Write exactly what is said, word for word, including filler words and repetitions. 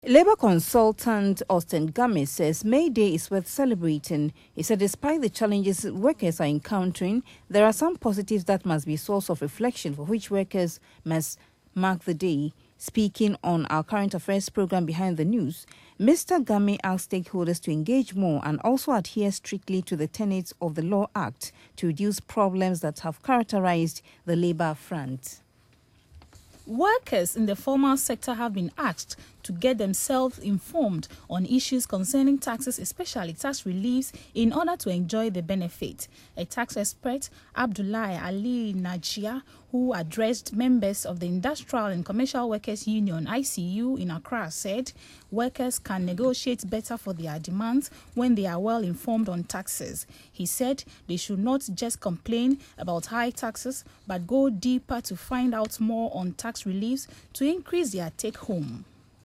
Labour consultant Austin Gami says May Day is worth celebrating. He said despite the challenges workers are encountering, there are some positives that must be a source of reflection for which workers must mark the day. Speaking on our current affairs program Behind the News, Mister Gami asked stakeholders to engage more and also adhere strictly to the tenets of the Law Act to reduce problems that have characterized the labour front. Workers in the formal sector have been asked to get themselves informed on issues concerning taxes, especially tax reliefs, in order to enjoy the benefit. A tax expert, Abdullahi Ali Najia, who addressed members of the Industrial and Commercial Workers Union I C U in Accra, said workers can negotiate better for their demands when they are well informed on taxes. He said they should not just complain about high taxes, but go deeper to find out more on tax reliefs to increase their take-home.